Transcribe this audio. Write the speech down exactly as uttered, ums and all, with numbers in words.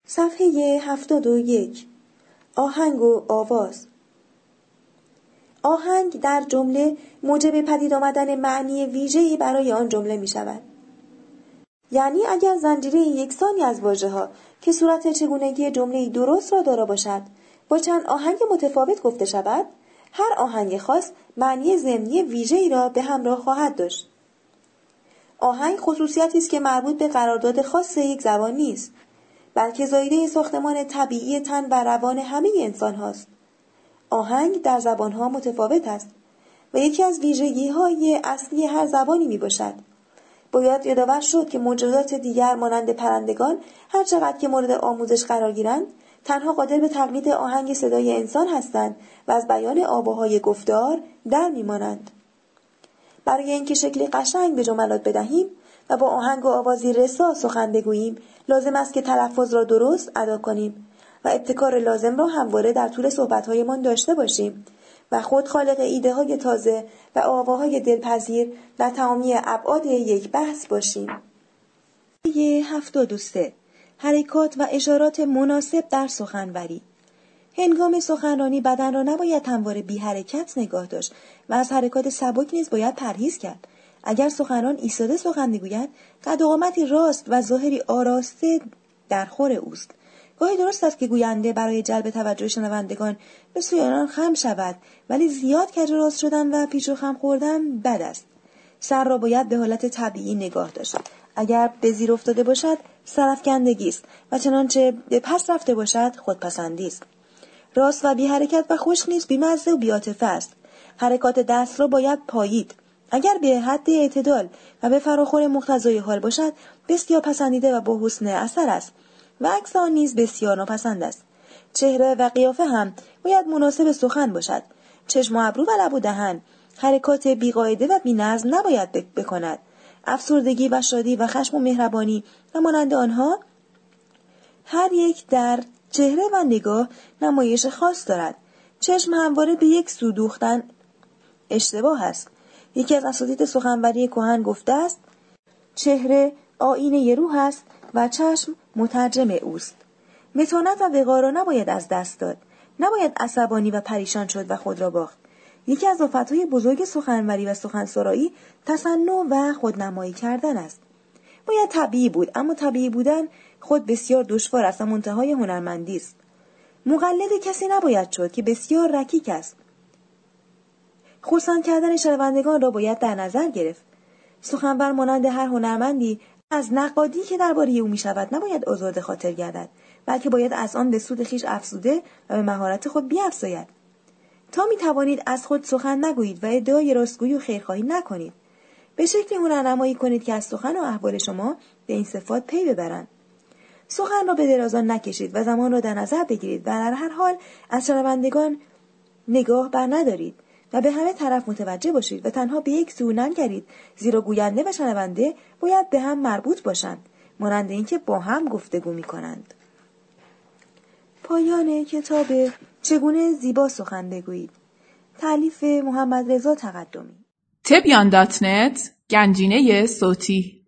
صفحه هفتاد و یک. آهنگ و آواز. آهنگ در جمله موجب پدید آمدن معنی ویژه‌ای برای آن جمله می شود. یعنی اگر زنجیره یکسانی از واژه‌ها که صورت چگونگی جمله‌ای درست را دارا باشد، با چند آهنگ متفاوت گفته شود، هر آهنگ خاص معنی ضمنی ویژه‌ای را به همراه خواهد داشت. آهنگ خصوصیتی است که مربوط به قرارداد خاص یک زبان نیست، بلکه زایده ساختمان طبیعی تن و روان همه انسان هاست. آهنگ در زبانها متفاوت است و یکی از ویژگی‌های اصلی هر زبانی می باشد. باید یادآور شد که موجودات دیگر مانند پرندگان هر چقدر که مورد آموزش قرار گیرند، تنها قادر به تقلید آهنگ صدای انسان هستند و از بیان آواهای گفتار در می‌مانند. برای اینکه شکلی قشنگ به جملات بدهیم و با آهنگ و آوازی رسا سخن بگوییم، لازم است که تلفظ را درست ادا کنیم و ابتکار لازم را همواره در طول صحبت‌هایمان داشته باشیم و خود خالق ایده‌های تازه و آواهای دلپذیر در تمامی ابعاد یک بحث باشیم. هفتاد و سه. حرکات و اشارات مناسب در سخنوری. هنگام سخنرانی بدن را نباید همواره بی حرکت نگاه داشت و از حرکات سبک نیز باید پرهیز کرد. اگر سخنران ایستاده سخن می‌گوید، قد و قامتی راست و ظاهری آراسته در خور اوست. گاهی درست است که گوینده برای جلب توجه شنوندگان به سوی آن خم شود، ولی زیاد کج راست شدن و پیچ و خم خوردن بد است. سر را باید به حالت طبیعی نگاه داشت. اگر به زیر افتاده باشد، سرافکندگی است و چنانچه به پس رفته باشد، خودپسندی است. راست و بی حرکت و خشک نیز بی‌مزه و بی‌عاطفه است. حرکات دست را باید پایید. اگر به حد اعتدال و به فراخور مقتضای حال باشد، بسیار پسندیده و با حسن اثر است و عکس آن نیز بسیار ناپسند است. چهره و قیافه هم باید مناسب سخن باشد. چشم و ابرو و لب و دهن حرکات بی‌قاعده و بی‌نظم نباید بکند. افسردگی و شادی و خشم و مهربانی و مانند آنها هر یک در چهره و نگاه نمایش خاص دارد. چشم همواره به یک سو دوختن اشتباه است. یکی از اساتید سخنوری کهن گفته است: چهره آینه روح است و چشم مترجم اوست. متانت و وقار را نباید از دست داد. نباید عصبانی و پریشان شد و خود را باخت. یکی از آفتهای بزرگ سخنوری و سخنسرایی تصنع و خودنمایی کردن است. باید طبیعی بود، اما طبیعی بودن خود بسیار دشوار است و منتهای هنرمندی است. مقلد کسی نباید شد که بسیار رکیک است. خرسند کردن شنوندگان را باید در نظر گرفت. سخنور مانند هر هنرمندی از نقادی که درباره او می‌شود نباید آزرده خاطر گردد، بلکه باید از آن به سود خویش افزوده و به مهارت خود بیفزاید. تا می‌توانید از خود سخن نگویید و ادعای راستگویی و خیرخواهی نکنید. به شکلی هنرنمایی کنید که از سخن و احوال شما به این صفات پی ببرند. سخن را به درازان نکشید و زمان را در نظر بگیرید و در هر حال از شنوندگان نگاه بر ندارید و به همه طرف متوجه باشید و تنها به یک سو ننگرید، زیرا گوینده و شنونده باید به هم مربوط باشند، مانند اینکه با هم گفتگو می‌کنند. پایان کتاب چگونه زیبا سخن بگویید، تألیف محمد رضا تقدمی. تبیان دات نت گنجینه صوتی.